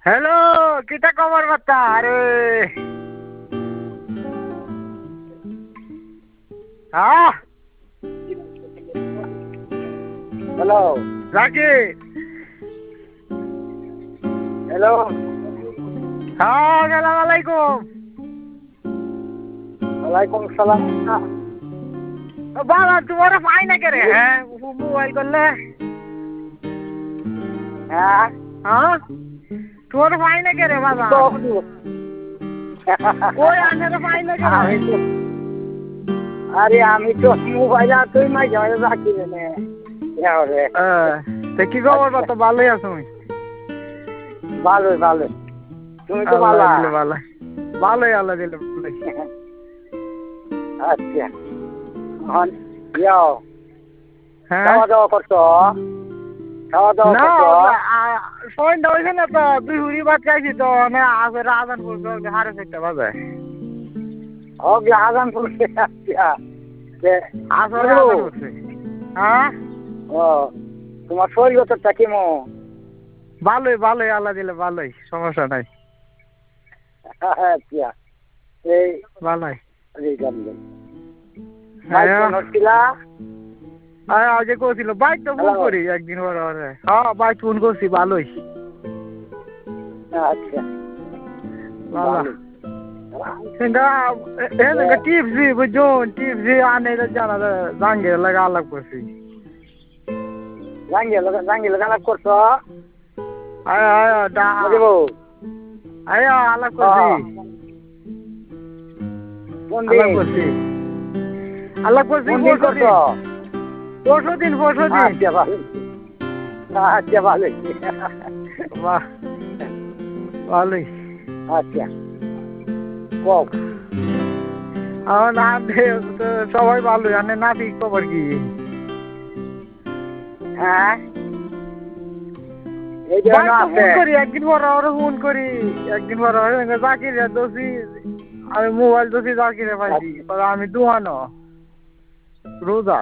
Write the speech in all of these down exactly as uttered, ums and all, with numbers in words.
Hello, কিটা খবর বার্তা? আরে হ্যাঁ, হ্যালো রাকি। হ্যালো হ্যাঁ, সালাম আলাইকুম। ওয়ালাইকুম সালাম। বাবা তোমার পাই না কে রে? হ্যাঁ, মোবাইল করলে হ্যাঁ হ্যাঁ তোমার পাই না কে রে বাবা? ওই আনের পাই না কে আমি রে? তো আরে আমি তো মোবাইল আর তুই মাঝে মাঝে রাখি রে রে তা কি খবর বার্তা? ভালোই আছো? ভালোই ভালোই। তুমি তো আল্লাহ ভালো। দিলে ভালো, ভালোই আল্লাহ দিলে ভালোই। আচ্ছা হন যাও হ্যাঁ খাওয়া দাওয়া করছো? খাওয়া দাওয়া না, করছো? সন্ধ্যা হয়েছে না তো, দুই হুড়ি ভাত খাইছি তো, না আসলে আজান করবে সাড়ে চারটা বাজে। ওকে আজান পড়ছে। আচ্ছা আসলে আজান করছে। হ্যাঁ ও তোমার শরীরটা কেমন? ভালোই ভালোই আল্লাহ দিলে ভালোই, সমস্যা নাই। আচ্ছা এই ভালোই। হ্যাঁ আজকে করছিল বাইক তো ফোন করি একদিন পরে পরে। হ্যাঁ বাইক ফোন করছি, ভালোই আচ্ছা ভালো। টিপসি বুঝছো, টিপসি আনে জানা জাঙ্গে লাগা আলাপ করছি। জাঙ্গিয়া লগা জাঙ্গিয়া লগা আলাপ করছো? আয় আয় ডা আয় আলাপ করছি, আলাপ করছি আলাপ করছি পরশু দিন, পরশু দিন পরশু দিন। আচ্ছা ভালো, আচ্ছা ভালো, বাহ ভালোই। আচ্ছা কও আমার নাম সবাই ভালোই। আনে নাতি খবর কি? হ্যাঁ ফোন করি একদিন পর আরো ফোন করি একদিন পর জাকির দোষী, আমি মোবাইল দোষী জাকিরে পাইছি, আমি দুয়ানো রোজা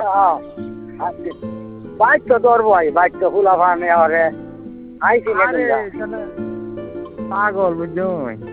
বাইক তো ধরবো, বাইক তো খোলা ফার্মে আরে আইসি পাগল বুঝছো।